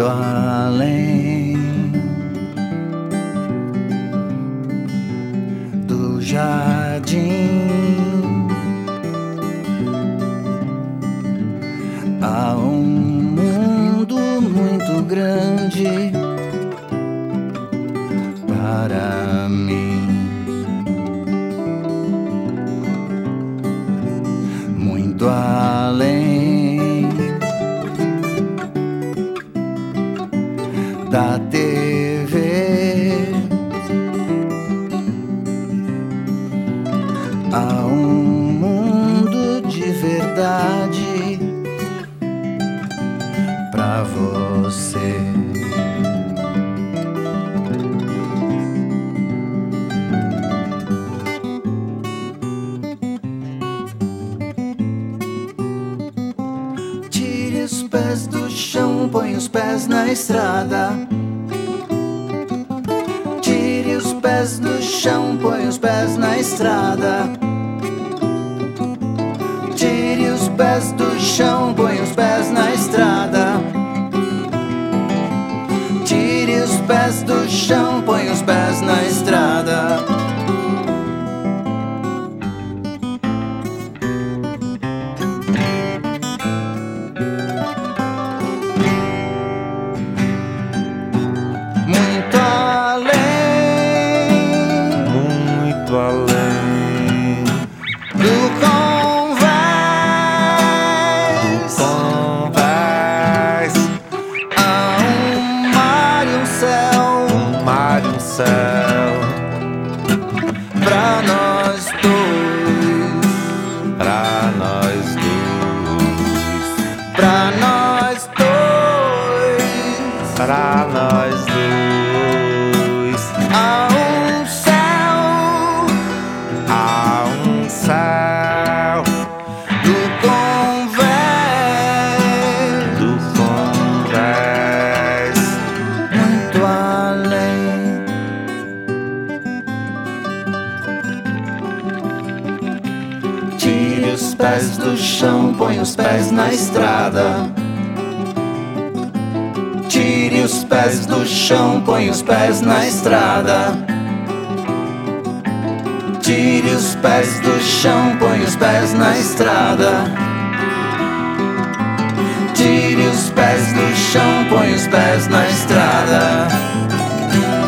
muito além do jardim. Há um mundo muito grande para mim, muito além da TV. Há um mundo de verdade pra você. Tire os pés do chão, põe os pés na estrada. Tire os pés do chão, põe os pés na estrada. Tire os pés do chão, põe os pés na estrada. Tire os pés do chão, põe os pés na estrada. Muito além do convés, há um mar e um céu, pra nós dois, pra nós dois. Há um céu do convés, muito além. Tire os pés do chão, põe os pés na estrada. Tire os pés do chão, põe os pés na estrada. Tire os pés do chão, põe os pés na estrada. Tire os pés do chão, põe os pés na estrada.